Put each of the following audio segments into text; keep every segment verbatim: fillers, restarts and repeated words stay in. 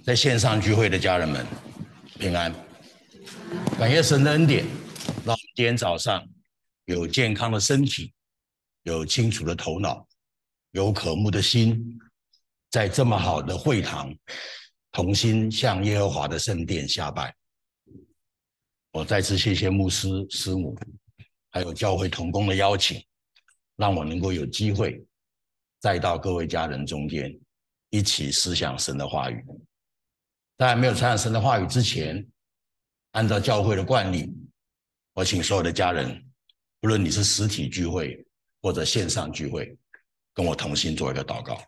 在线上聚会的家人们平安，感谢神的恩典，让我们今天早上有健康的身体，有清楚的头脑，有渴慕的心，在这么好的会堂同心向耶和华的圣殿下拜。我再次谢谢牧师师母还有教会同工的邀请，让我能够有机会再到各位家人中间一起思想神的话语。在没有传讲神的话语之前，按照教会的惯例，我请所有的家人，不论你是实体聚会或者线上聚会，跟我同心做一个祷告。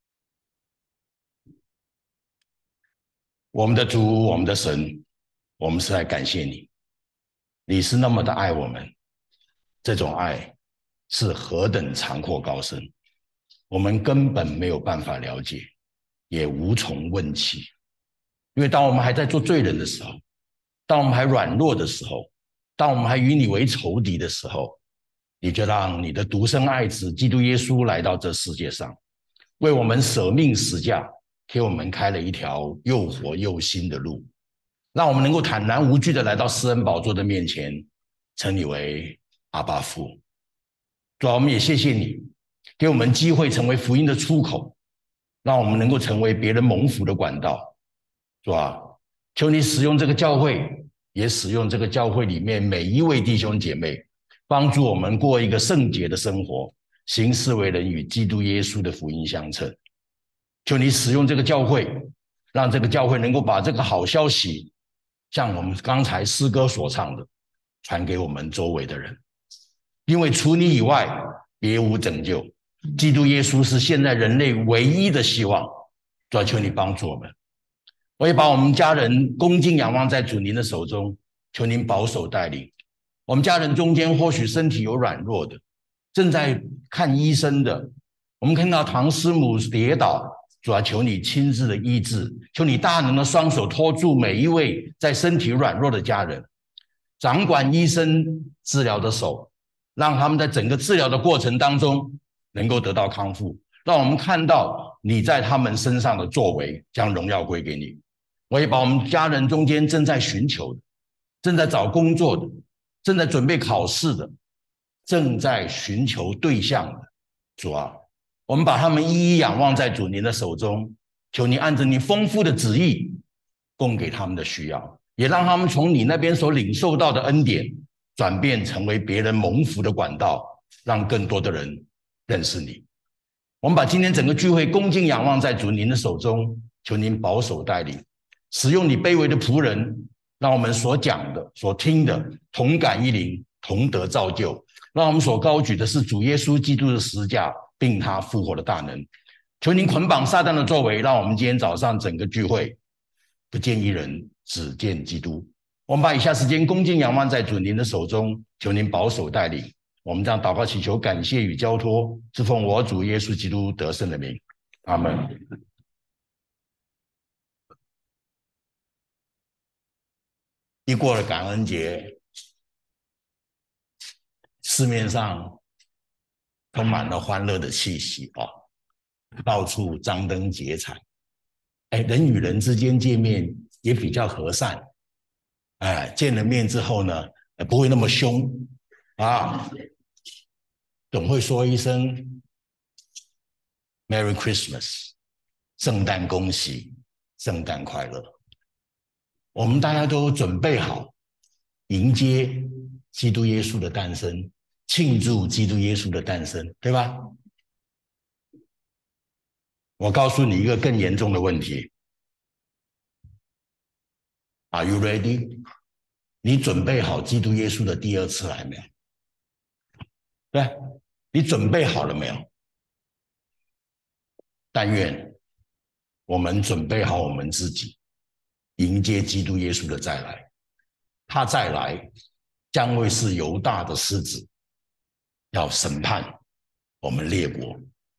我们的主，我们的神，我们是来感谢你，你是那么的爱我们，这种爱是何等长阔高深，我们根本没有办法了解，也无从问起。因为当我们还在做罪人的时候，当我们还软弱的时候，当我们还与你为仇敌的时候，你就让你的独生爱子基督耶稣来到这世界上，为我们舍命死架，给我们开了一条又活又新的路，让我们能够坦然无惧的来到施恩宝座的面前，称你为阿爸父。主啊，我们也谢谢你给我们机会成为福音的出口，让我们能够成为别人蒙福的管道。主啊，求你使用这个教会，也使用这个教会里面每一位弟兄姐妹，帮助我们过一个圣洁的生活，行事为人与基督耶稣的福音相称。求你使用这个教会，让这个教会能够把这个好消息，像我们刚才诗歌所唱的，传给我们周围的人。因为除你以外别无拯救，基督耶稣是现在人类唯一的希望。主啊，求你帮助我们。我也把我们家人恭敬仰望在主您的手中，求您保守带领。我们家人中间或许身体有软弱的，正在看医生的，我们看到唐师母跌倒，主啊，求你亲自的医治，求你大能的双手托住每一位在身体软弱的家人，掌管医生治疗的手，让他们在整个治疗的过程当中能够得到康复，让我们看到你在他们身上的作为，将荣耀归给你。我也把我们家人中间正在寻求的，正在找工作的，正在准备考试的，正在寻求对象的，主啊，我们把他们一一仰望在主您的手中，求你按着你丰富的旨意供给他们的需要，也让他们从你那边所领受到的恩典转变成为别人蒙福的管道，让更多的人认识你。我们把今天整个聚会恭敬仰望在主您的手中，求您保守带领，使用你卑微的仆人，让我们所讲的所听的同感一灵，同得造就，让我们所高举的是主耶稣基督的十字架并他复活的大能。求您捆绑撒旦的作为，让我们今天早上整个聚会不见一人，只见基督。我们把以下时间恭敬仰望在主您的手中，求您保守带领。我们这样祷告祈求感谢与交托，是奉我主耶稣基督得胜的名，阿们。一过了感恩节，市面上充满了欢乐的气息啊，到处张灯结彩，哎，人与人之间见面也比较和善，哎，见了面之后呢，不会那么凶啊，总会说一声 Merry Christmas， 圣诞恭喜，圣诞快乐。我们大家都准备好迎接基督耶稣的诞生，庆祝基督耶稣的诞生，对吧？我告诉你一个更严重的问题。Are you ready？ 你准备好基督耶稣的第二次来没有？对，你准备好了没有？但愿我们准备好我们自己，迎接基督耶稣的再来。他再来将会是犹大的狮子，要审判我们列国。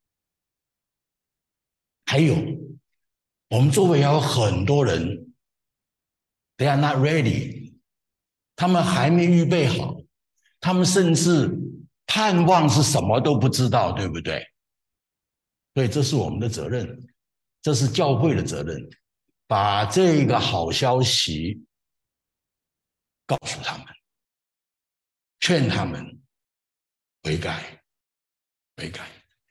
还有，我们周围还有很多人 ，they are not ready， 他们还没预备好，他们甚至盼望是什么都不知道，对不对？所以这是我们的责任，这是教会的责任。 把这个好消息告诉他们，劝他们悔改，悔改。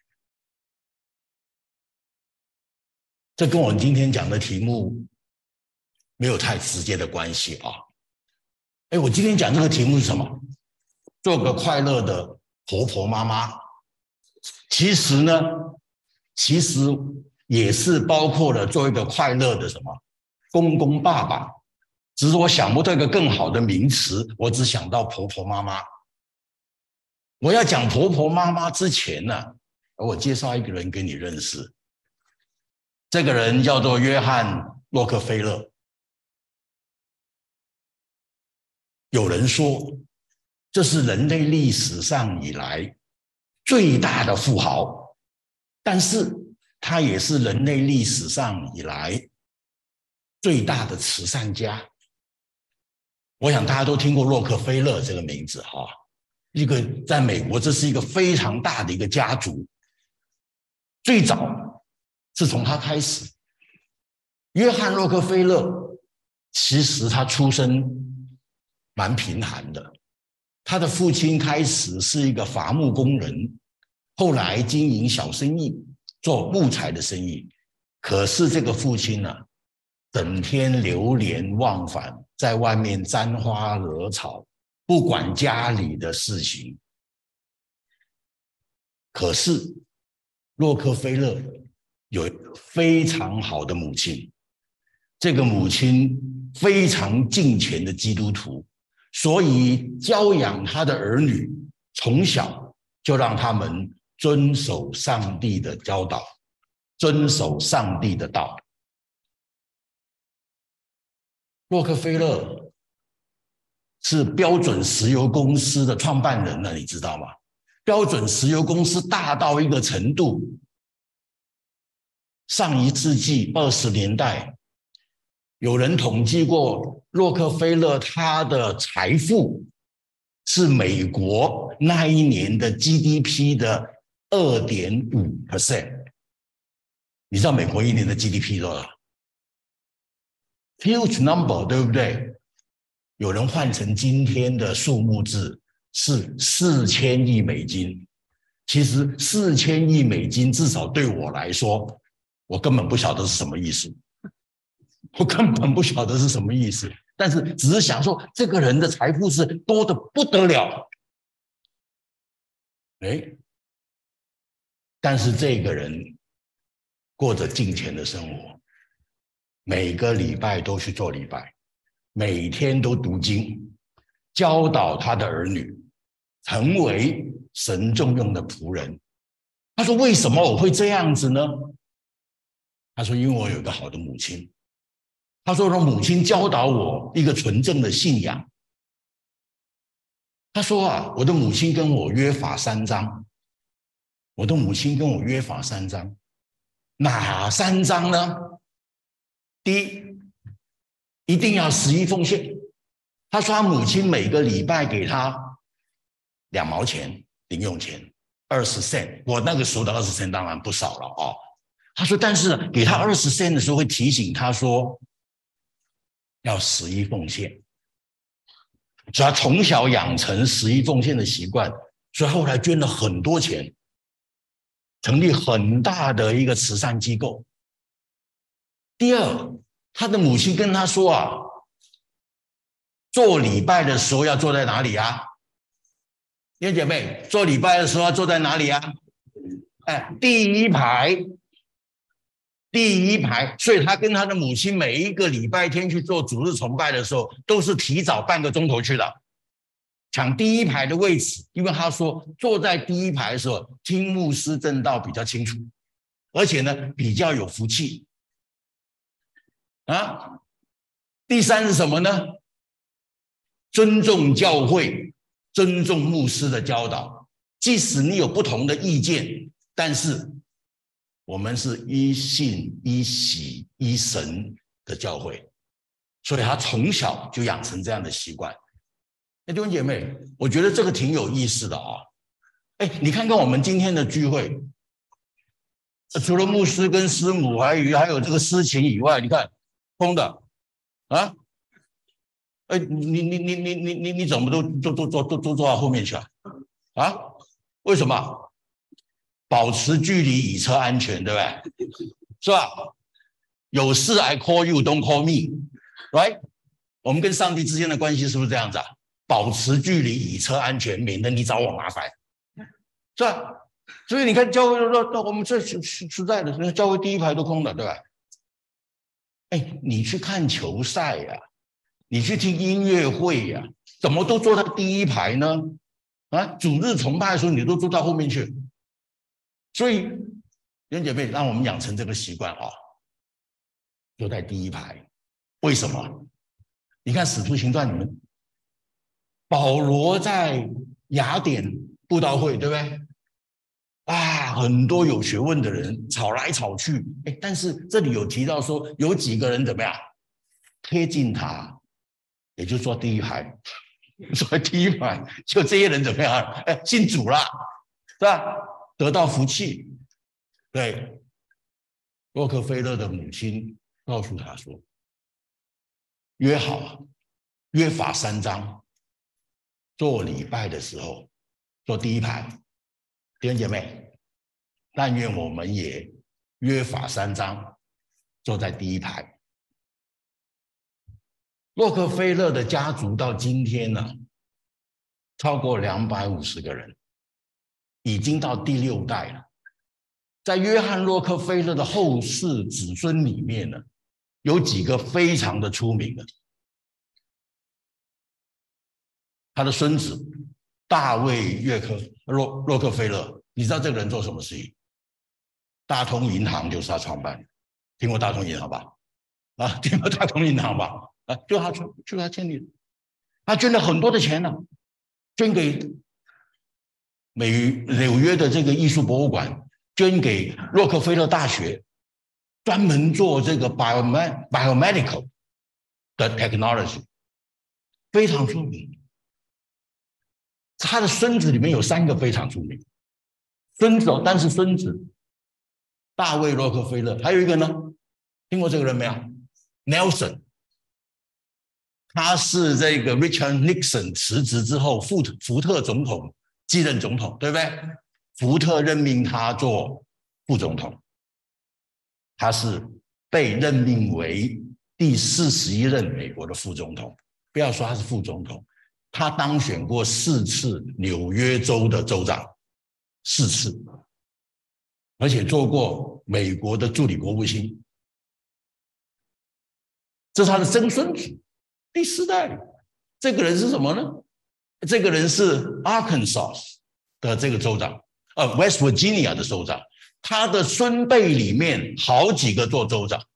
这跟我们今天讲的题目没有太直接的关系啊。哎，我今天讲这个题目是什么？做个快乐的婆婆妈妈。其实呢，其实也是包括了做一个快乐的什么公公爸爸。只是我想不到一个更好的名词，我只想到婆婆妈妈。我要讲婆婆妈妈之前呢，我介绍一个人给你认识。这个人叫做约翰·洛克菲勒。有人说，这是人类历史上以来最大的富豪，但是他也是人类历史上以来最大的慈善家。我想大家都听过洛克菲勒这个名字哈，一个在美国这是一个非常大的一个家族。最早是从他开始。约翰·洛克菲勒其实他出身蛮贫寒的，他的父亲开始是一个伐木工人，后来经营小生意，做木材的生意。可是这个父亲呢、啊，整天流连忘返，在外面沾花惹草，不管家里的事情。可是洛克菲勒有非常好的母亲，这个母亲非常敬虔的基督徒，所以教养他的儿女，从小就让他们遵守上帝的教导，遵守上帝的道。洛克菲勒是标准石油公司的创办人呢，你知道吗？标准石油公司大到一个程度，上一世纪二十年代，有人统计过，洛克菲勒他的财富是美国那一年的 G D P 的 百分之二点五。 你知道美国一年的 G D P 多少？ Huge number， 对不对？有人换成今天的数目字是四千亿美金。其实四千亿美金至少对我来说，我根本不晓得是什么意思。我根本不晓得是什么意思，但是只是想说，这个人的财富是多得不得了。哎，但是这个人过着敬虔的生活，每个礼拜都去做礼拜，每天都读经，教导他的儿女，成为神重用的仆人。他说：“为什么我会这样子呢？”他说：“因为我有一个好的母亲。”他说：“我母亲教导我一个纯正的信仰。”他说：“啊，我的母亲跟我约法三章。我的母亲跟我约法三章，哪三章呢？第一，一定要十一奉献。他说他母亲每个礼拜给他两毛钱零用钱，二十 cent。我那个时候的二十 cent 当然不少了哦。他说，但是给他二十 cent 的时候会提醒他说，要十一奉献。所以他从小养成十一奉献的习惯，所以后来捐了很多钱，成立很大的一个慈善机构。第二，他的母亲跟他说啊，做礼拜的时候要坐在哪里啊？弟兄姐妹，做礼拜的时候要坐在哪里啊？哎，第一排，第一排。所以他跟他的母亲每一个礼拜天去做主日崇拜的时候，都是提早半个钟头去的，抢第一排的位置。因为他说，坐在第一排的时候，听牧师正道比较清楚，而且呢，比较有福气。啊，第三是什么呢？尊重教会，尊重牧师的教导。即使你有不同的意见，但是我们是依信、依喜、依神的教会，所以他从小就养成这样的习惯。哎，弟兄姐妹，我觉得这个挺有意思的啊。哎，你看看我们今天的聚会，除了牧师跟师母，还有还有这个诗情以外，你看空的啊？哎，你你你你你你你怎么都都都都都都坐到后面去啊？啊？为什么？保持距离，以车安全，对不对？是吧？有事 I call you, don't call me, right？ 我们跟上帝之间的关系是不是这样子啊？保持距离，以车安全，免得你找我麻烦，是吧？所以你看教会说，我们这实实在的，教会第一排都空的，对吧？哎，你去看球赛呀、啊，你去听音乐会呀、啊，怎么都坐在第一排呢？啊，主日崇拜的时候你都坐到后面去，所以弟兄姐妹，让我们养成这个习惯啊，坐在第一排。为什么？你看《使徒行传》，你们保罗在雅典布道会，对不对？啊，很多有学问的人吵来吵去，哎，但是这里有提到说，有几个人怎么样贴近他，也就是说第一排，坐在第一排，就这些人怎么样？哎，信主了，是吧？得到福气。对，洛克菲勒的母亲告诉他说：“约好，约法三章，做礼拜的时候坐第一排。”弟兄姐妹，但愿我们也约法三章，坐在第一排。洛克菲勒的家族到今天呢、啊，超过两百五十个人，已经到第六代了。在约翰·洛克菲勒的后世子孙里面呢，有几个非常的出名的。他的孙子大卫·约克洛洛克菲勒，你知道这个人做什么事情？大通银行就是他创办的，听过大通银行吧？啊，听过大通银行吧？啊，就他就就他建立的，他捐了很多的钱呢、啊，捐给美纽约的这个艺术博物馆，捐给洛克菲勒大学，专门做这个 biomedical 的 technology， 非常出名。他的孙子里面有三个非常出名，孙子哦，但是孙子大卫·洛克菲勒，还有一个呢，听过这个人没有 ？Nelson， 他是这个 Richard Nixon 辞职之后，福福特总统继任总统，对不对？福特任命他做副总统，他是被任命为第四十一任美国的副总统。不要说他是副总统，他当选过四次纽约州的州长，四次，而且做过美国的助理国务卿。这是他的曾孙子，第四代。这个人是什么呢？这个人是 Arkansas 的这个州长，呃 ，West Virginia 的州长。他的孙辈里面好几个做州长，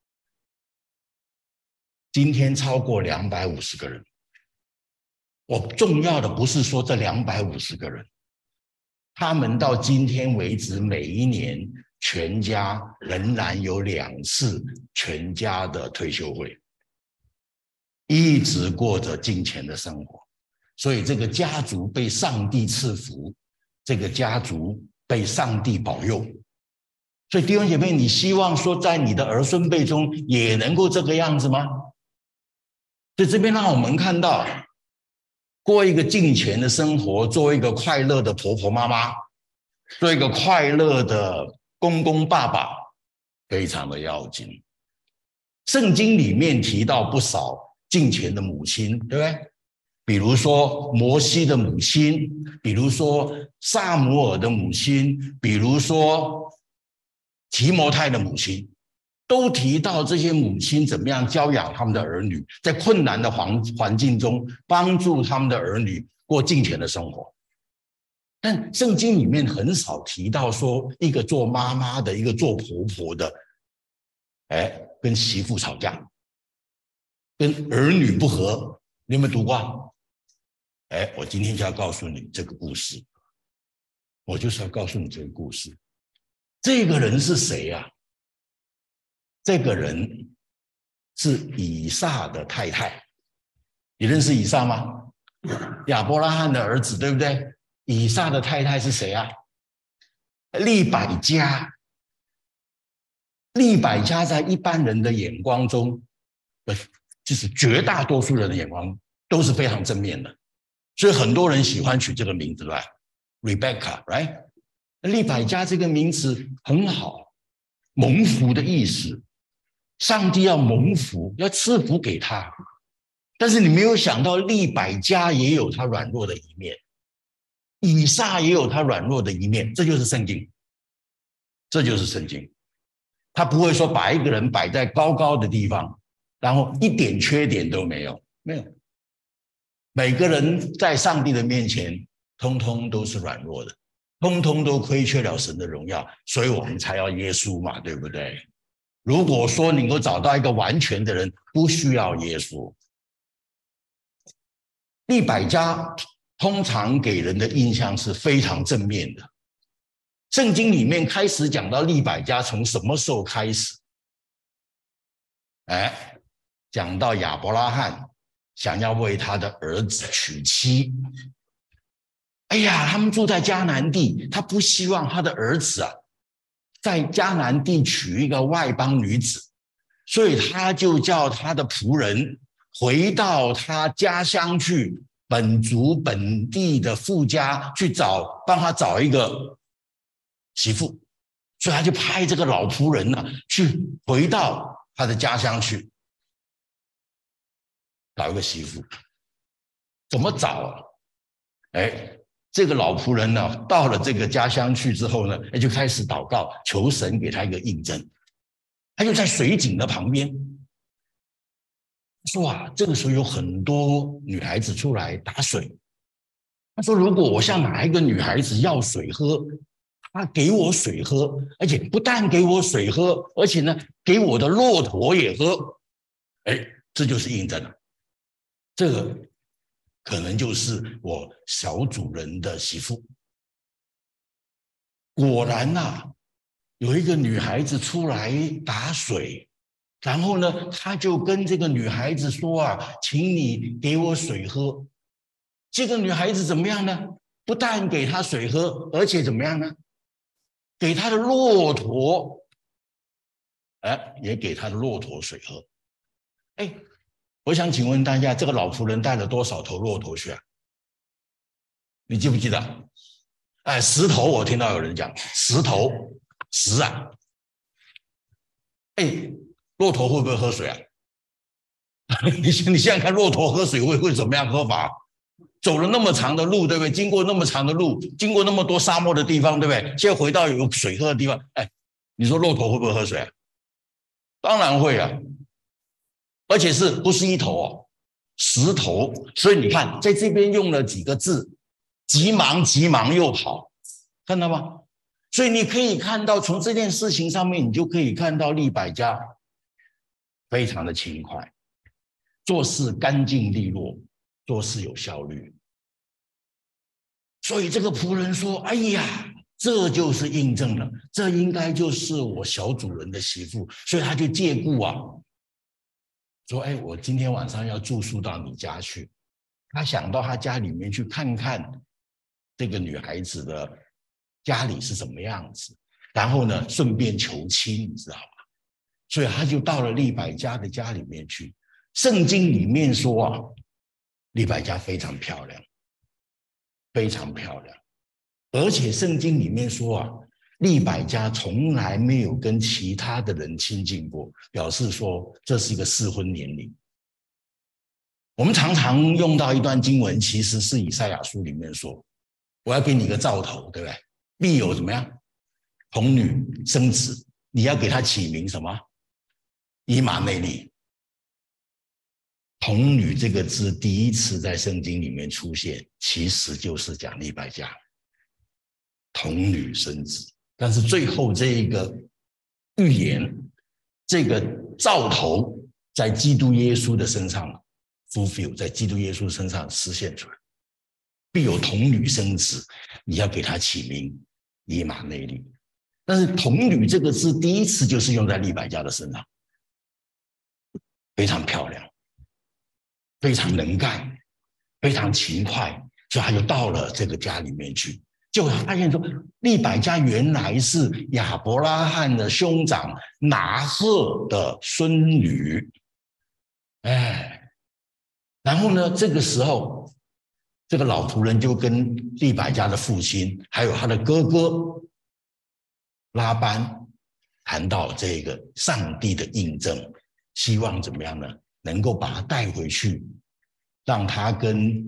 今天超过两百五十个人。我重要的不是说这两百五十个人，他们到今天为止，每一年全家仍然有两次全家的退休会，一直过着金钱的生活。所以这个家族被上帝赐福，这个家族被上帝保佑。所以弟兄姐妹，你希望说在你的儿孙辈中也能够这个样子吗？所以这边让我们看到，过一个敬虔的生活，做一个快乐的婆婆妈妈，做一个快乐的公公爸爸，非常的要紧。圣经里面提到不少敬虔的母亲，对不对？比如说摩西的母亲，比如说撒母耳的母亲，比如说提摩太的母亲，都提到这些母亲怎么样教养他们的儿女，在困难的环环境中帮助他们的儿女过敬虔的生活。但圣经里面很少提到说一个做妈妈的，一个做婆婆的，哎，跟媳妇吵架，跟儿女不和。你有没有读过？哎，我今天就要告诉你这个故事，我就是要告诉你这个故事。这个人是谁呀、啊？这个人是以撒的太太。你认识以撒吗？亚伯拉罕的儿子，对不对？以撒的太太是谁啊？利百加。利百加在一般人的眼光中呃，就是绝大多数人的眼光都是非常正面的，所以很多人喜欢取这个名字吧 ，Rebecca，right？ 利百加这个名字很好，蒙福的意思，上帝要蒙福，要赐福给他。但是你没有想到，利百加也有他软弱的一面，以撒也有他软弱的一面，这就是圣经，这就是圣经。他不会说把一个人摆在高高的地方，然后一点缺点都没有，没有。每个人在上帝的面前，通通都是软弱的，通通都亏缺了神的荣耀，所以我们才要耶稣嘛，对不对？如果说能够找到一个完全的人，不需要耶稣。利百加通常给人的印象是非常正面的。圣经里面开始讲到利百加从什么时候开始？哎，讲到亚伯拉罕想要为他的儿子娶妻。哎呀，他们住在迦南地，他不希望他的儿子啊在迦南地娶一个外邦女子，所以他就叫他的仆人回到他家乡去，本族本地的富家去找，帮他找一个媳妇，所以他就派这个老仆人呢、啊、去回到他的家乡去找一个媳妇。怎么找啊？哎，这个老仆人呢，到了这个家乡去之后呢，就开始祷告，求神给他一个印证。他就在水井的旁边说啊，这个时候有很多女孩子出来打水。他说，如果我向哪一个女孩子要水喝，她给我水喝，而且不但给我水喝，而且呢，给我的骆驼也喝。哎，这就是印证了，这个可能就是我小主人的媳妇。果然啊，有一个女孩子出来打水，然后呢，他就跟这个女孩子说啊，请你给我水喝。这个女孩子怎么样呢？不但给他水喝，而且怎么样呢？给他的骆驼，哎，也给他的骆驼水喝。哎，我想请问大家，这个老仆人带了多少头骆驼去啊？你记不记得？哎，十头，我听到有人讲十头，十啊。哎，骆驼会不会喝水啊？你你现在看骆驼喝水会会怎么样喝法？走了那么长的路，对不对？经过那么长的路，经过那么多沙漠的地方，对不对？现在回到有水喝的地方，哎，你说骆驼会不会喝水啊？当然会啊，而且是不是一头哦，十头。所以你看，在这边用了几个字，急忙急忙又跑，看到吗？所以你可以看到，从这件事情上面，你就可以看到利百加非常的勤快，做事干净利落，做事有效率。所以这个仆人说，哎呀，这就是印证了，这应该就是我小主人的媳妇。所以他就借故啊，说，哎，我今天晚上要住宿到你家去。他想到他家里面去看看这个女孩子的家里是什么样子，然后呢，顺便求亲，你知道吗？所以他就到了利百加的家里面去。圣经里面说啊，利百加非常漂亮，非常漂亮，而且圣经里面说啊，利百加从来没有跟其他的人亲近过，表示说这是一个适婚年龄。我们常常用到一段经文，其实是以赛亚书里面说，我要给你一个兆头，对不对？必有怎么样？童女生子，你要给他起名什么？以马内利。童女这个字第一次在圣经里面出现，其实就是讲利百加，童女生子。但是最后这一个预言，这个兆头，在基督耶稣的身上 fulfill， 在基督耶稣身上实现出来。必有童女生子，你要给他起名以马内利。但是童女这个字第一次就是用在利百加的身上，非常漂亮，非常能干，非常勤快，所以他就到了这个家里面去，就发现说利百加原来是亚伯拉罕的兄长拿鹤的孙女。 哎，然后呢，这个时候，这个老仆人就跟利百加的父亲，还有他的哥哥拉班谈到这个上帝的印证，希望怎么样呢？能够把他带回去，让他跟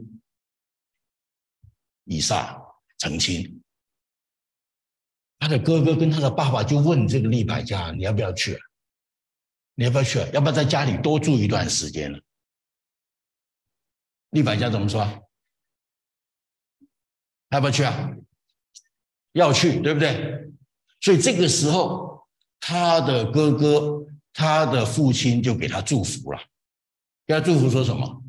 以撒成亲。他的哥哥跟他的爸爸就问这个利百加：“你要不要去啊？你要不要去啊？要不要在家里多住一段时间呢？”利百加怎么说？要不要去啊？要去，对不对？所以这个时候，他的哥哥、他的父亲就给他祝福了。给他祝福说什么？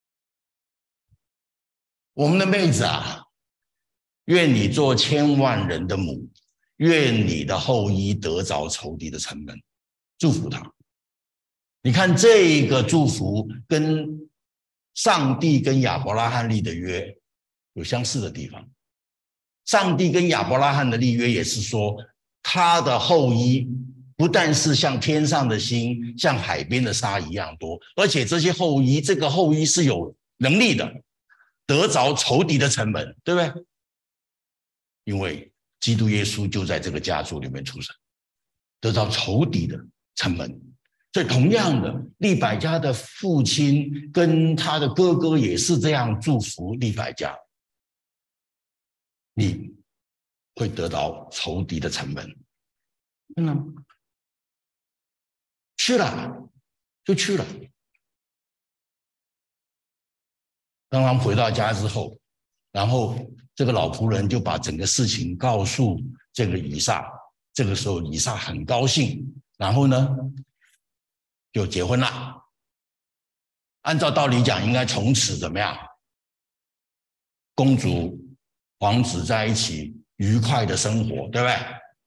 我们的妹子啊，愿你做千万人的母，愿你的后裔得着仇敌的城门。祝福他。你看这个祝福跟上帝跟亚伯拉罕立的约有相似的地方。上帝跟亚伯拉罕的立约也是说，他的后裔不但是像天上的星，像海边的沙一样多，而且这些后裔，这个后裔是有能力的，得着仇敌的城门，对不对？因为基督耶稣就在这个家族里面出生，得着仇敌的城门。所以同样的，利百加的父亲跟他的哥哥也是这样祝福利百加，你会得到仇敌的城门。看到吗？去了就去了。当他们回到家之后，然后这个老仆人就把整个事情告诉这个以撒。这个时候以撒很高兴，然后呢就结婚了。按照道理讲，应该从此怎么样？公主、王子在一起愉快的生活，对不对？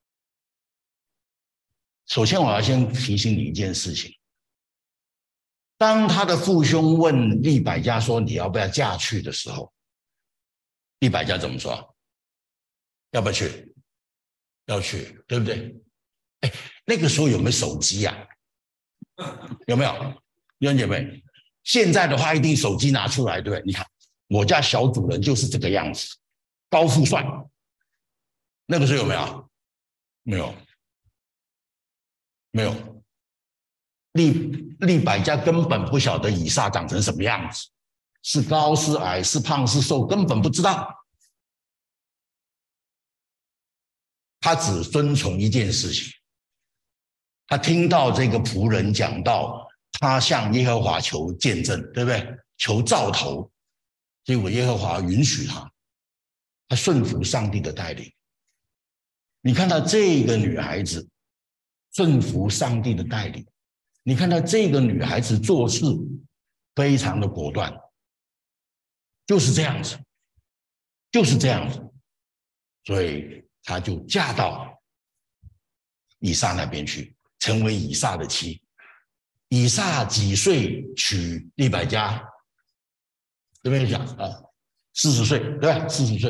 首先我要先提醒你一件事情，当他的父兄问利百加说你要不要嫁去的时候，利百加怎么说？要不要去？要去，对不对？哎，那个时候有没有手机呀、啊？有没有？弟兄姐妹，现在的话一定手机拿出来，对不对？你看我家小主人就是这个样子，高富帅。那个时候有没有？没有，没有。利利百加根本不晓得以撒长成什么样子，是高是矮，是胖是瘦，根本不知道。他只遵从一件事情，他听到这个仆人讲到，他向耶和华求见证，对不对？求兆头，结果耶和华允许他，他顺服上帝的带领。你看到这个女孩子顺服上帝的带领，你看到这个女孩子做事非常的果断，就是这样子，就是这样子，所以她就嫁到以撒那边去，成为以撒的妻。以撒几岁娶利百加？这边讲啊，四十岁，对吧？四十岁。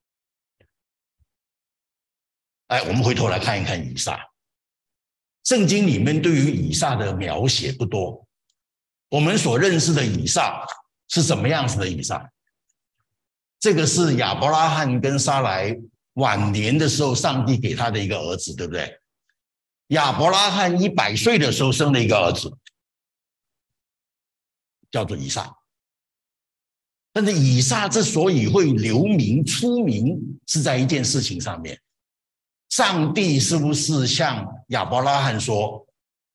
哎，我们回头来看一看以撒。圣经里面对于以撒的描写不多，我们所认识的以撒是什么样子的以撒？这个是亚伯拉罕跟撒莱晚年的时候，上帝给他的一个儿子，对不对？亚伯拉罕一百岁的时候生了一个儿子，叫做以撒。但是以撒之所以会留名出名，是在一件事情上面。上帝是不是向亚伯拉罕说，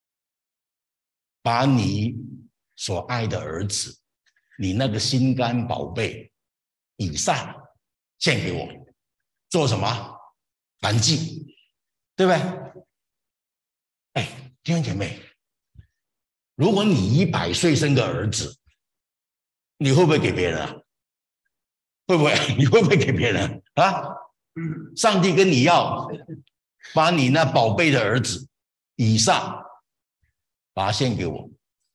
把你所爱的儿子，你那个心肝宝贝以撒献给我，做什么？燔祭，对不对？哎，弟兄姐妹，如果你一百岁生个儿子，你会不会给别人啊？会不会？你会不会给别人啊？上帝跟你要，把你那宝贝的儿子以撒，把他献给我。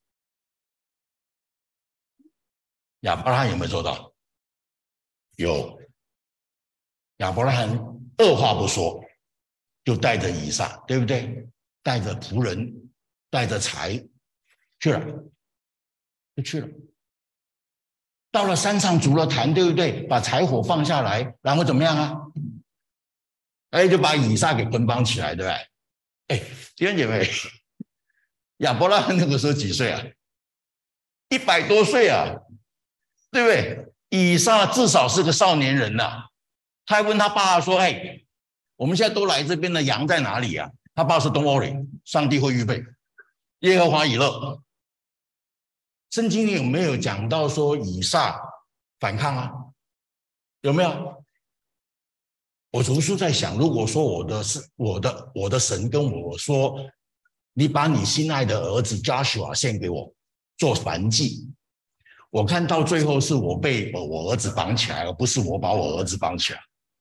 亚伯拉罕有没有做到？有。亚伯拉罕二话不说，就带着以撒，对不对？带着仆人，带着财去了。 就去了。到了山上筑了坛，对不对？把柴火放下来，然后怎么样啊？哎，就把以撒给捆绑起来，对不对？哎，弟兄姐妹，亚伯拉罕那个时候几岁啊？一百多岁啊，对不对？以撒至少是个少年人呐、啊。他还问他爸说：“哎，我们现在都来这边的羊在哪里啊？”他爸说 ：“Don't worry， 上帝会预备，耶和华以勒。”圣经里有没有讲到说以撒反抗啊？有没有？我读书在想，如果说我的是我的我的神跟我说，你把你心爱的儿子 Joshua 献给我做燔祭，我看到最后是我被我儿子绑起来，而不是我把我儿子绑起来。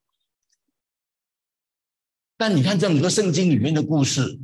但你看整个圣经里面的故事，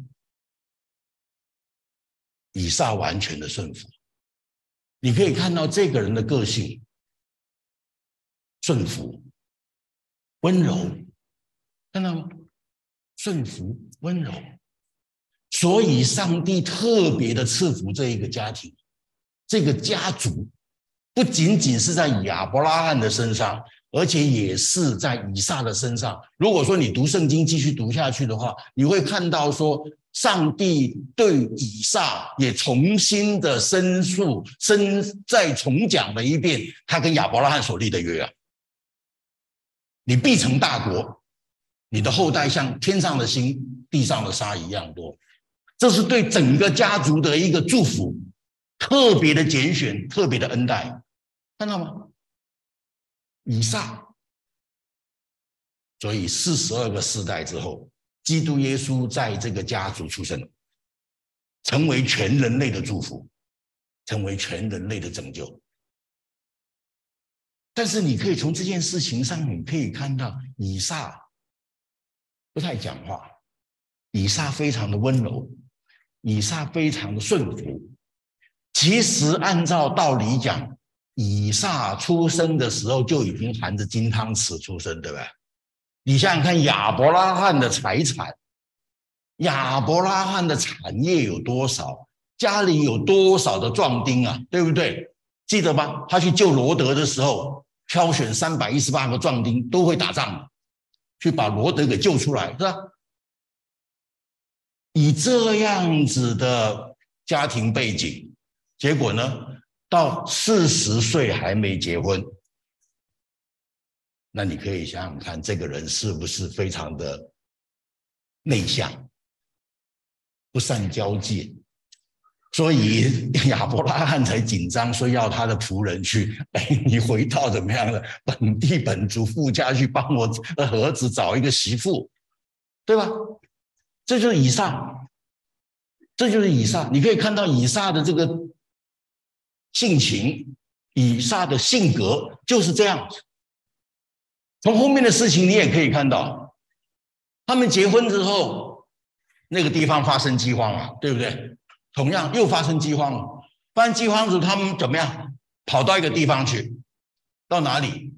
以撒完全的顺服。你可以看到这个人的个性，顺服、温柔，看到吗？顺服、温柔，所以上帝特别的赐福这一个家庭，这个家族，不仅仅是在亚伯拉罕的身上，而且也是在以撒的身上。如果说你读圣经继续读下去的话，你会看到说，上帝对以撒也重新的申诉、申再重讲了一遍他跟亚伯拉罕所立的约啊。你必成大国，你的后代像天上的星、地上的沙一样多。这是对整个家族的一个祝福，特别的拣选，特别的恩待，看到吗？以撒，所以四十二个世代之后，基督耶稣在这个家族出生，成为全人类的祝福，成为全人类的拯救。但是你可以从这件事情上，你可以看到以撒不太讲话，以撒非常的温柔，以撒非常的顺服。其实按照道理讲，以撒出生的时候就已经含着金汤匙出生，对不对？你想想看，亚伯拉罕的财产，亚伯拉罕的产业有多少？家里有多少的壮丁啊？对不对？记得吧？他去救罗德的时候，挑选三百一十八个壮丁，都会打仗的，去把罗德给救出来，是吧？以这样子的家庭背景，结果呢，到四十岁还没结婚，那你可以想想看，这个人是不是非常的内向，不善交际？所以亚伯拉罕才紧张，说要他的仆人去，哎，你回到怎么样的本地本族父家去帮我儿子找一个媳妇，对吧？这就是以撒，这就是以撒。你可以看到以撒的这个性情，以撒的性格就是这样子。从后面的事情你也可以看到，他们结婚之后，那个地方发生饥荒啊，对不对？同样又发生饥荒了，发生饥荒时他们怎么样？跑到一个地方去，到哪里？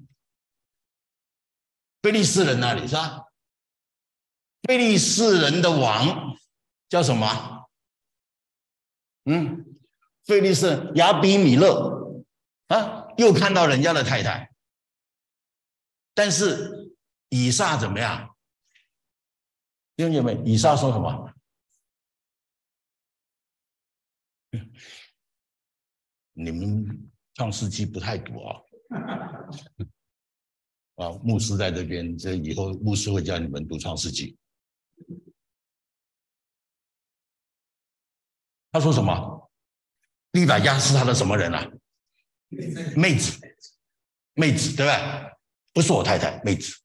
非利士人那里是吧？非利士人的王叫什么？嗯，非利士亚比米勒啊，又看到人家的太太，但是以撒怎么样？弟兄姐妹，以撒说什么？你们创世纪不太读啊，啊，牧师在这边，这以后牧师会教你们读创世纪。他说什么？利百加是他的什么人啊？妹子，妹子，对吧？不是我太太，妹子。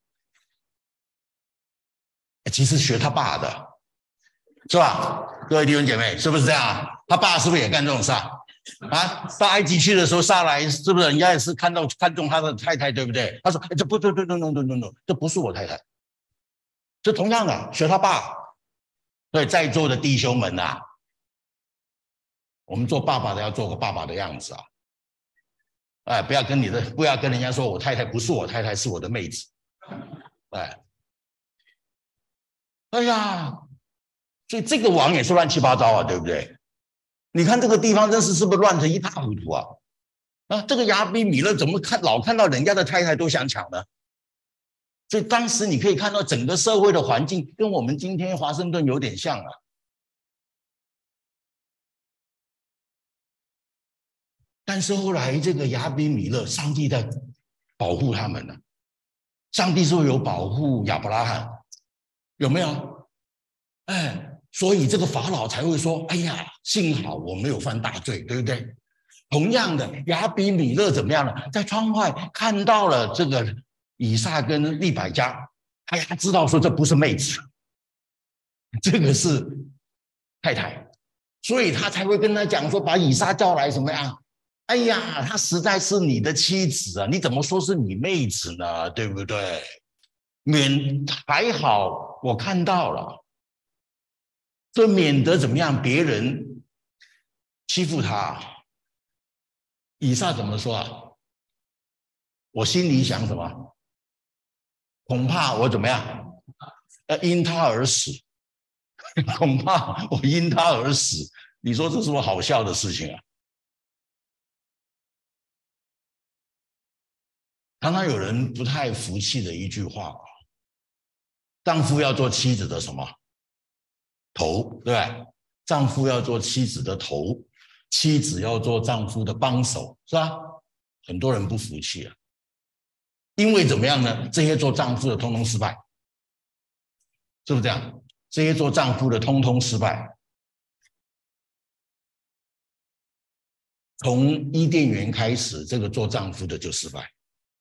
其实学他爸的，是吧？各位弟兄姐妹，是不是这样啊？他爸是不是也干这种事啊？啊，到埃及去的时候，撒来是不是人家也是看到看中他的太太，对不对？他说：“哎，这不对，对，对，对，对，对，对，这不是我太太。”这同样的，学他爸。所以在座的弟兄们啊，我们做爸爸的要做个爸爸的样子啊！哎，不要跟你的，不要跟人家说我太太不是我太太，是我的妹子。哎，哎呀，所以这个王也是乱七八糟啊，对不对？ 你看这个地方真是是不是乱成一塌糊涂啊？啊，这个亚比米勒怎么看老看到人家的太太都想抢呢？所以当时你可以看到整个社会的环境跟我们今天华盛顿有点像啊。但是后来这个亚比米勒，上帝在保护他们呢。上帝说有保护亚伯拉罕，有没有？哎，所以这个法老才会说：“哎呀，幸好我没有犯大罪，对不对？”同样的，亚比米勒怎么样呢？在窗外看到了这个以撒跟利百加，哎呀，知道说这不是妹子，这个是太太，所以他才会跟他讲说，把以撒叫来，怎么样？哎呀，她实在是你的妻子啊，你怎么说是你妹子呢？对不对？免还好，我看到了，这免得怎么样，别人欺负他。以撒怎么说啊？我心里想什么？恐怕我怎么样？呃，因他而死，恐怕我因他而死。你说这是不是好笑的事情啊？常常有人不太服气的一句话：丈夫要做妻子的什么头，对吧？丈夫要做妻子的头，妻子要做丈夫的帮手，是吧？很多人不服气啊，因为怎么样呢？这些做丈夫的通通失败，是不是这样？这些做丈夫的通通失败。从伊甸园开始，这个做丈夫的就失败。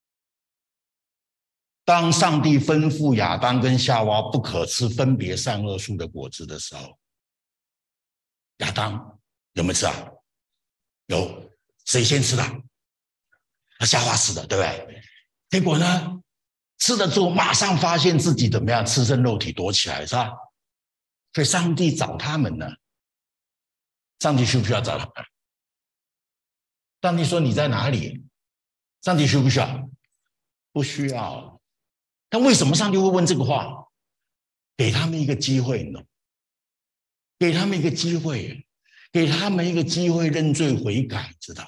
当上帝吩咐亚当跟夏娃不可吃分别善恶树的果子的时候，亚当有没有吃啊？有。谁先吃的？夏娃吃的，对不对？结果呢，吃了之后马上发现自己怎么样，赤身肉体躲起来，是吧？所以上帝找他们呢。上帝需不需要找他们？上帝说你在哪里？上帝需不需要？不需要。但为什么上帝会问这个话？给他们一个机会呢，给他们一个机会，给他们一个机会认罪悔改，知道吗？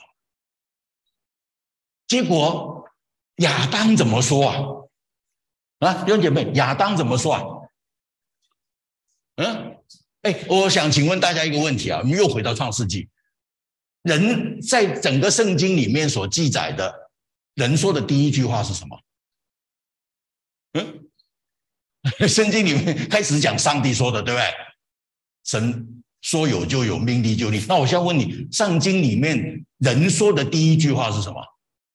结果亚当怎么说啊？啊，弟兄姐妹，亚当怎么说啊？嗯，哎，我想请问大家一个问题啊，我们又回到创世纪，人在整个圣经里面所记载的，人说的第一句话是什么？嗯，圣经里面开始讲上帝说的，对不对？神说有就有，命立就立。那我现在问你，圣经里面人说的第一句话是什么？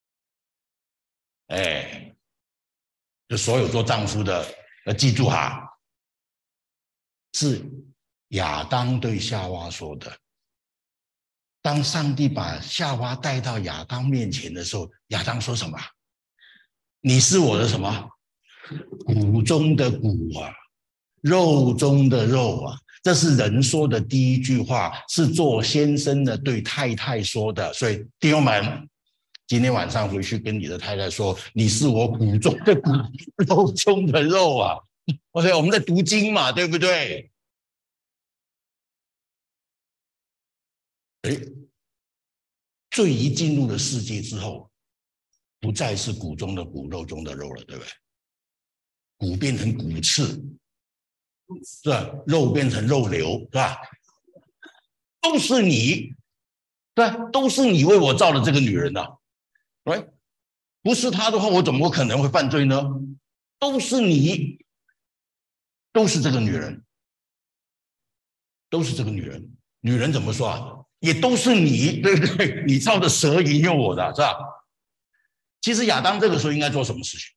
哎，就所有做丈夫的，呃，记住哈，是亚当对夏娃说的。当上帝把夏娃带到亚当面前的时候，亚当说什么？你是我的什么？骨中的骨啊，肉中的肉啊，这是人说的第一句话，是做先生的对太太说的。所以弟兄们，今天晚上回去跟你的太太说，你是我骨中的骨，肉中的肉啊。OK， 我们在读经嘛，对不对？哎，罪一进入了世界之后，不再是骨中的骨，肉中的肉了，对不对？骨变成骨刺，是吧？肉变成肉瘤，是吧？都是你，对，都是你为我造的这个女人呐、啊，对，不是她的话，我怎么可能会犯罪呢？都是你，都是这个女人，都是这个女人。女人怎么说啊？也都是你，对不对？你造的蛇引诱我的，是吧？其实亚当这个时候应该做什么事情？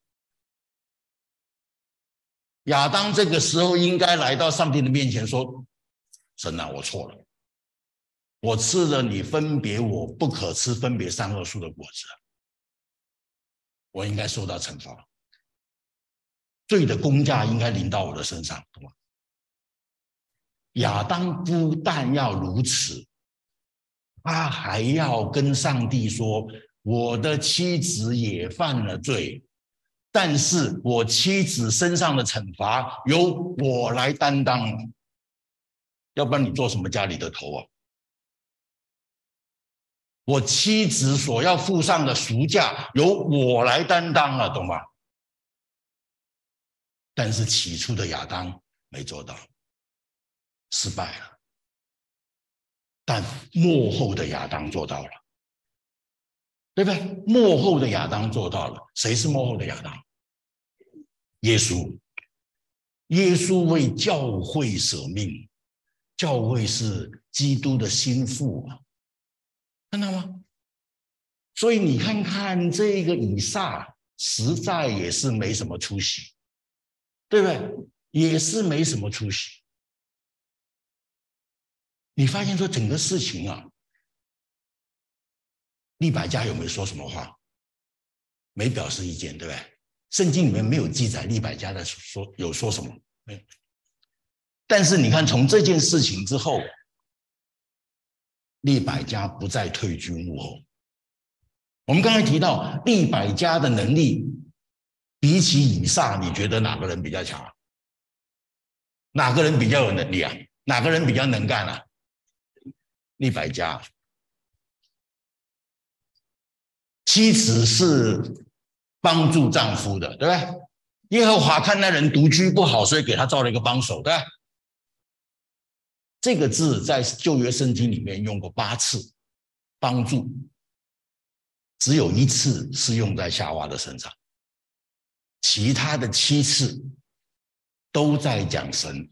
亚当这个时候应该来到上帝的面前说：“神啊，我错了，我吃了你分别我不可吃分别善恶树的果子，我应该受到惩罚，罪的工价应该临到我的身上。”懂吗？亚当不但要如此，他还要跟上帝说：“我的妻子也犯了罪。”但是我妻子身上的惩罚由我来担当，要不然你做什么家里的头啊？ 我妻子所要付上的赎价由我来担当了，懂吗？但是起初的亚当没做到，失败了。但末后的亚当做到了，对不对？末后的亚当做到了。谁是末后的亚当？耶稣。耶稣为教会舍命，教会是基督的心腹啊，看到吗？所以你看看这个以撒，实在也是没什么出息，对不对？也是没什么出息。你发现说整个事情啊，利百加有没有说什么话？没表示意见，对不对？圣经里面没有记载利百加的说有说什么，没有。但是你看，从这件事情之后，利百加不再退居幕后。我们刚才提到利百加的能力比起以撒，你觉得哪个人比较强啊？哪个人比较有能力啊？哪个人比较能干啊？利百加。妻子是帮助丈夫的，对不对？耶和华看那人独居不好，所以给他造了一个帮手，对吧？这个字在旧约圣经里面用过八次，帮助，只有一次是用在夏娃的身上，其他的七次都在讲神。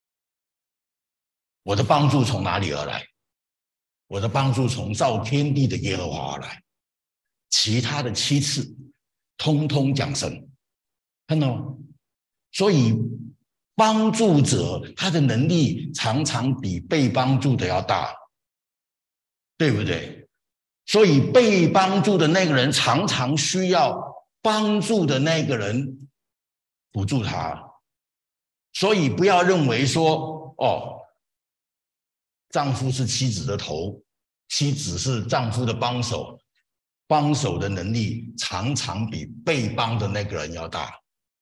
我的帮助从哪里而来？我的帮助从造天地的耶和华而来。其他的七次通通讲神，看到吗？所以帮助者他的能力常常比被帮助的要大，对不对？所以被帮助的那个人常常需要帮助的那个人辅助他。所以不要认为说，哦，丈夫是妻子的头，妻子是丈夫的帮手，帮手的能力常常比被帮的那个人要大。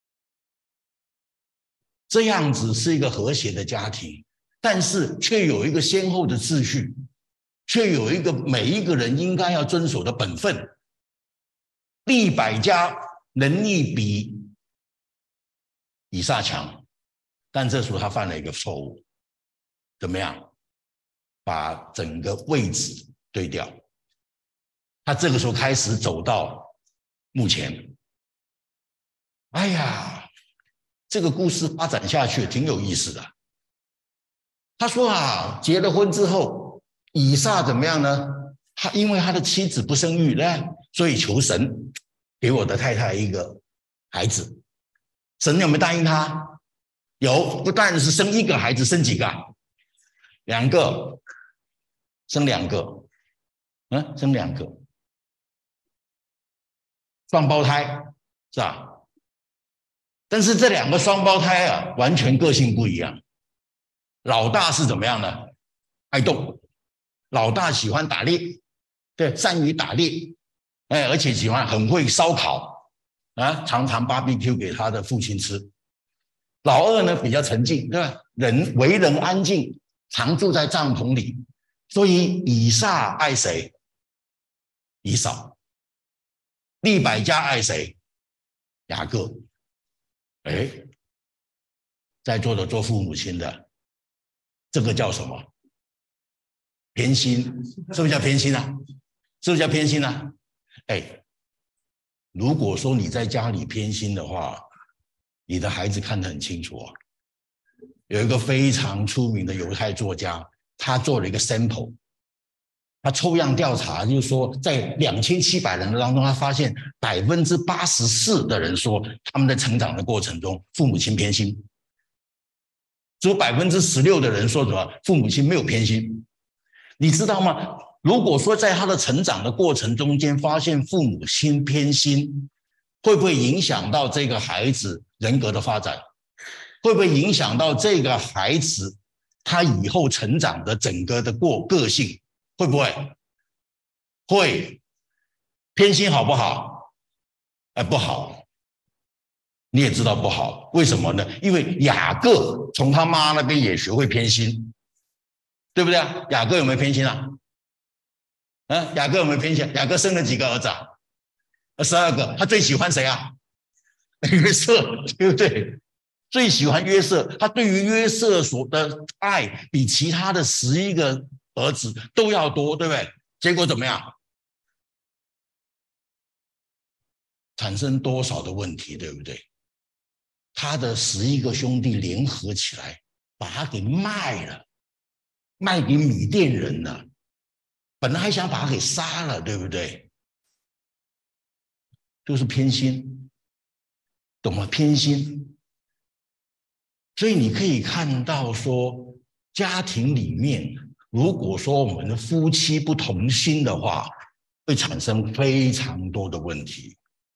这样子是一个和谐的家庭，但是却有一个先后的秩序，却有一个每一个人应该要遵守的本分。利百加能力比以撒强，但这时候他犯了一个错误，怎么样？把整个位置对调。他这个时候开始走到幕前。哎呀，这个故事发展下去挺有意思的。他说啊，结了婚之后，以撒怎么样呢？他因为他的妻子不生育呢，所以求神给我的太太一个孩子。神有没有答应他？有，不但是生一个孩子，生几个？两个，生两个，嗯，生两个。双胞胎是吧？但是这两个双胞胎啊，完全个性不一样。老大是怎么样呢？爱斗，老大喜欢打猎，对，善于打猎，哎，而且喜欢很会烧烤啊，常常 B B Q 给他的父亲吃。老二呢比较沉静，对吧？人为人安静，常住在帐篷里。所以以撒爱谁？以扫。利百加爱谁？雅各。哎，在座的做父母亲的，这个叫什么？偏心，是不是叫偏心啊？是不是叫偏心啊？哎，如果说你在家里偏心的话，你的孩子看得很清楚啊。有一个非常出名的犹太作家，他做了一个 sample。他抽样调查，就是说，在两千七百人当中，他发现百分之八十四的人说，他们在成长的过程中，父母亲偏心；只有百分之十六的人说什么，父母亲没有偏心。你知道吗？如果说在他的成长的过程中间，发现父母亲偏心，会不会影响到这个孩子人格的发展？会不会影响到这个孩子他以后成长的整个的过个性？会不会？会。偏心好不好？哎，不好。你也知道不好，为什么呢？因为雅各从他妈那边也学会偏心，对不对啊？雅各有没有偏心啊？ 啊，雅各有没有偏向？雅各生了几个儿子啊？十二个。他最喜欢谁啊？约瑟，对不对？最喜欢约瑟，他对于约瑟所的爱比其他的十一个儿子都要多，对不对？结果怎么样？产生多少的问题，对不对？他的十一个兄弟联合起来，把他给卖了，卖给米甸人了。本来还想把他给杀了，对不对？就是偏心，懂吗？偏心。所以你可以看到说，家庭里面，如果说我们的夫妻不同心的话，会产生非常多的问题。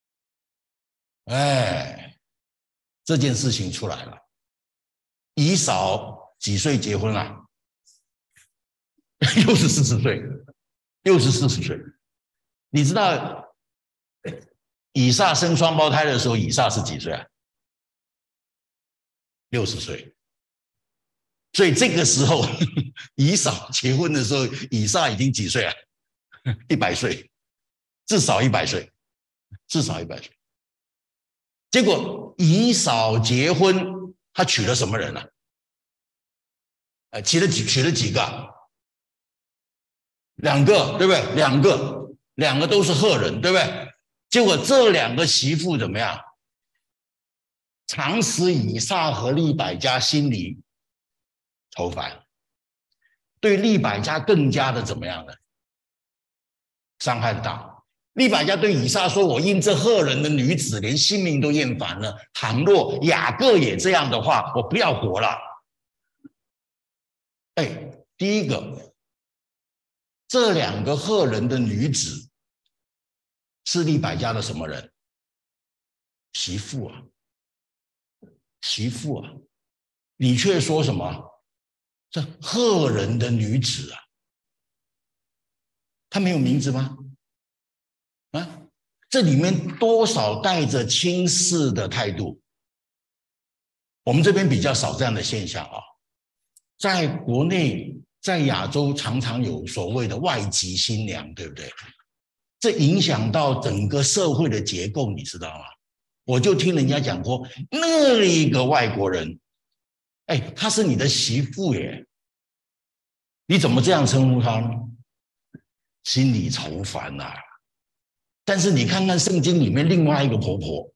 哎，这件事情出来了。以扫几岁结婚啊？又是四十岁，又是四十岁。你知道以撒生双胞胎的时候，以撒是几岁啊？六十岁。所以这个时候，以扫结婚的时候，以撒已经几岁啊？一百岁，至少一百岁，至少一百岁。结果以扫结婚，他娶了什么人啊？呃，娶了几娶了几个、啊？两个，对不对？两个，两个都是赫人，对不对？结果这两个媳妇怎么样？常使以撒和利百加心里愁烦，对利百加更加的怎么样呢？伤害大。利百加对以撒说：“我因这赫人的女子，连性命都厌烦了。倘若雅各也这样的话，我不要活了。”哎，第一个，这两个赫人的女子是利百加的什么人？媳妇啊，媳妇啊！你却说什么？这赫人的女子啊，她没有名字吗？啊，这里面多少带着轻视的态度？我们这边比较少这样的现象啊，在国内，在亚洲常常有所谓的外籍新娘，对不对？这影响到整个社会的结构，你知道吗？我就听人家讲过，那一个外国人，哎，她是你的媳妇耶，你怎么这样称呼她呢？心里愁烦啊。但是你看看圣经里面另外一个婆婆，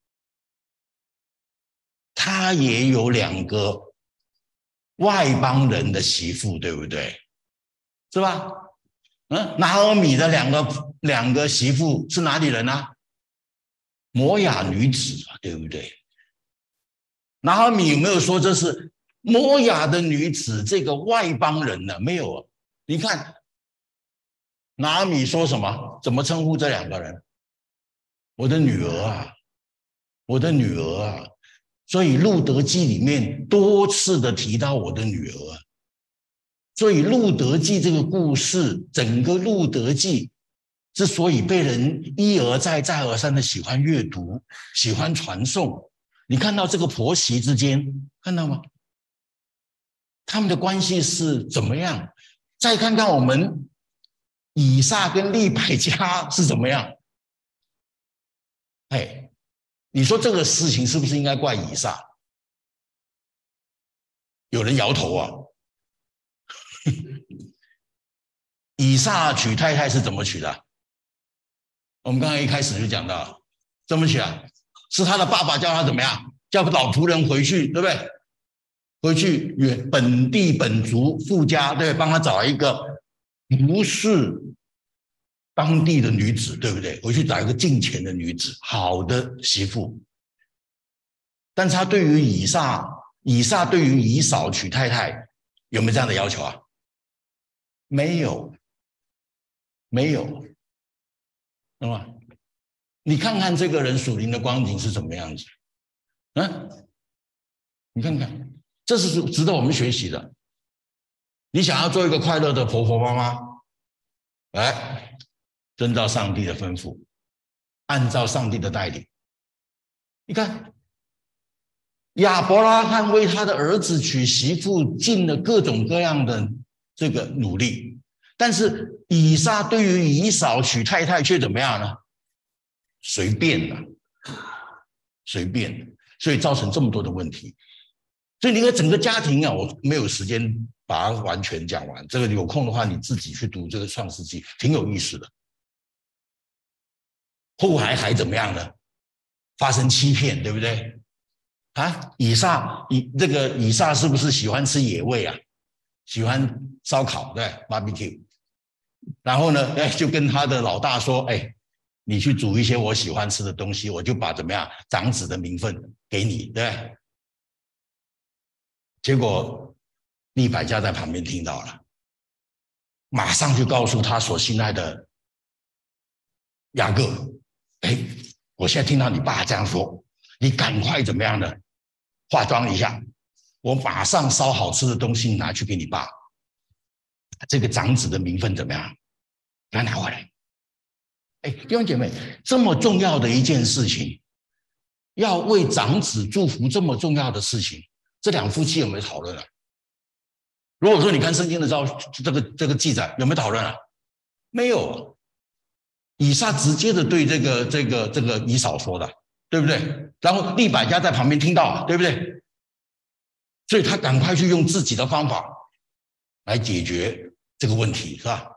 她也有两个外邦人的媳妇，对不对？是吧？嗯，拿俄米的两个两个媳妇是哪里人啊？摩亚女子啊，对不对？拿俄米有没有说这是摩亚的女子这个外邦人呢？没有啊。你看拿俄米说什么？怎么称呼这两个人？我的女儿啊，我的女儿啊。所以路德记里面多次的提到我的女儿。所以路德记这个故事，整个路德记之所以被人一而再再而三的喜欢阅读，喜欢传颂，你看到这个婆媳之间，看到吗？他们的关系是怎么样？再看看我们以撒跟利百加是怎么样？哎，你说这个事情是不是应该怪以撒？有人摇头啊。以撒娶太太是怎么娶的？我们刚刚一开始就讲到，怎么娶啊？是他的爸爸叫他怎么样？叫老仆人回去，对不对？回去原本地本族富家，对不对？帮他找一个不是当地的女子，对不对？回去找一个敬虔的女子，好的媳妇。但是他对于以撒，以撒对于以扫娶太太，有没有这样的要求啊？没有。没有，是吧？你看看这个人属灵的光景是什么样子？嗯，你看看，这是值得我们学习的。你想要做一个快乐的婆婆妈妈，来，遵照上帝的吩咐，按照上帝的带领。你看，亚伯拉罕为他的儿子娶媳妇，尽了各种各样的这个努力。 但是以撒对于以扫娶太太却怎么样呢？随便了，随便，所以造成这么多的问题。所以你看整个家庭啊，我没有时间把它完全讲完。这个有空的话，你自己去读这个创世纪，挺有意思的。后来还怎么样呢？发生欺骗，对不对？啊，以撒以这个以撒是不是喜欢吃野味啊？喜欢烧烤，对 ，barbecue。然后呢，哎，就跟他的老大说，哎，你去煮一些我喜欢吃的东西，我就把怎么样长子的名分给你，对不对？结果利百加在旁边听到了，马上就告诉他所心爱的雅各，哎，我现在听到你爸这样说，你赶快怎么样呢？化妆一下，我马上烧好吃的东西拿去给你爸，这个长子的名分怎么样？给他拿回来。哎，弟兄姐妹，这么重要的一件事情，要为长子祝福这么重要的事情，这两夫妻有没有讨论啊？如果说你看圣经的照这个这个记载，有没有讨论啊？没有。以撒直接的对这个这个这个以扫说的，对不对？然后利百加在旁边听到，对不对？所以他赶快去用自己的方法来解决这个问题，是吧？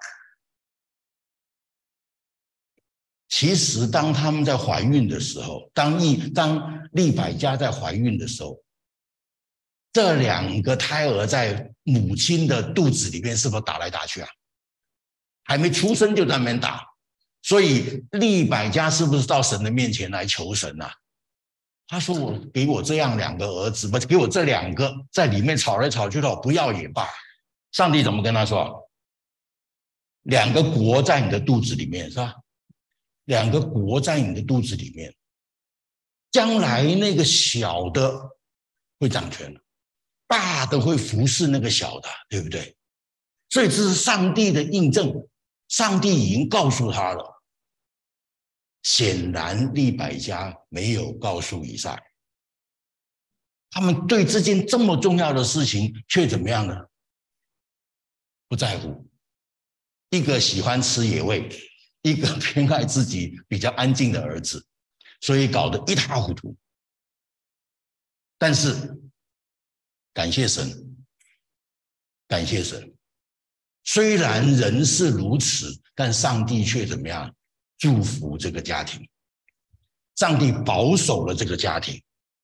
其实当他们在怀孕的时候，当利当利百加在怀孕的时候，这两个胎儿在母亲的肚子里面是否打来打去啊？还没出生就在那边打，所以利百加是不是到神的面前来求神啊？他说：“我给我这样两个儿子，不给我这两个在里面吵来吵去的，不要也罢。”上帝怎么跟他说？两个国在你的肚子里面，是吧？两个国在你的肚子里面，将来那个小的会掌权，大的会服侍那个小的，对不对？所以这是上帝的印证，上帝已经告诉他了。显然利百加没有告诉以撒，他们对这件这么重要的事情却怎么样呢？不在乎。一个喜欢吃野味，一个偏爱自己比较安静的儿子，所以搞得一塌糊涂。但是感谢神，感谢神，虽然人是如此，但上帝却怎么样？祝福这个家庭，上帝保守了这个家庭，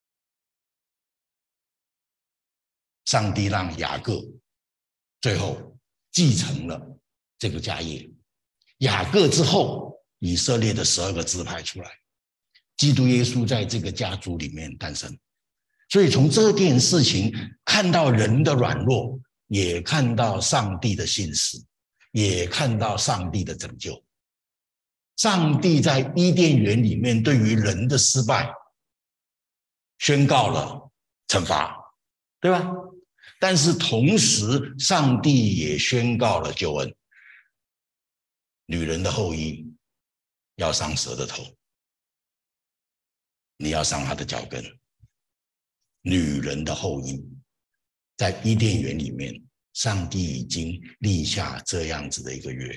上帝让雅各最后继承了这个家业。雅各之后，以色列的十二个支派出来，基督耶稣在这个家族里面诞生。所以从这件事情看到人的软弱，也看到上帝的信实，也看到上帝的拯救。上帝在伊甸园里面对于人的失败宣告了惩罚，对吧？但是同时上帝也宣告了救恩。女人的后裔要伤蛇的头，你要伤她的脚跟。女人的后裔在伊甸园里面，上帝已经立下这样子的一个约。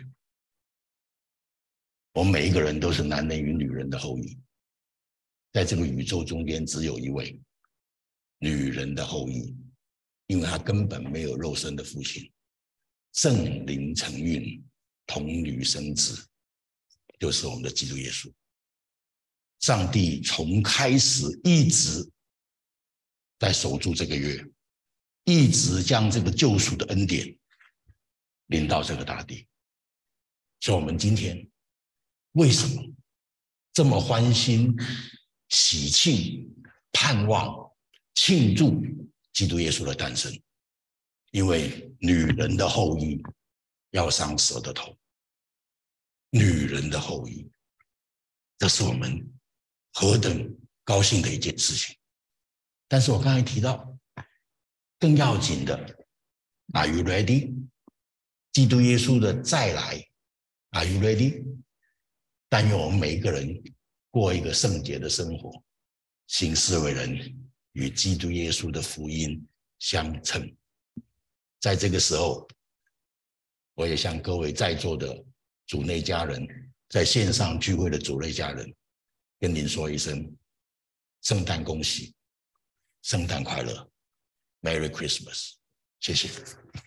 我们每一个人都是男人与女人的后裔，在这个宇宙中间只有一位女人的后裔，因为她根本没有肉身的父亲，圣灵承运，童女生子，就是我们的基督耶稣。上帝从开始一直在守住这个约，一直将这个救赎的恩典临到这个大地。所以我们今天为什么这么欢欣喜庆盼望庆祝基督耶稣的诞生？因为女人的后裔要伤蛇的头，女人的后裔，这是我们何等高兴的一件事情。但是我刚才提到更要紧的， Are you ready？ 基督耶稣的再来， Are you ready？ 但愿我们每一个人过一个圣洁的生活，行事为人与基督耶稣的福音相称。在这个时候， 我也向各位在座的主内家人，在线上聚会的主内家人，跟您说一声圣诞恭喜，圣诞快乐 ，Merry Christmas， 谢谢。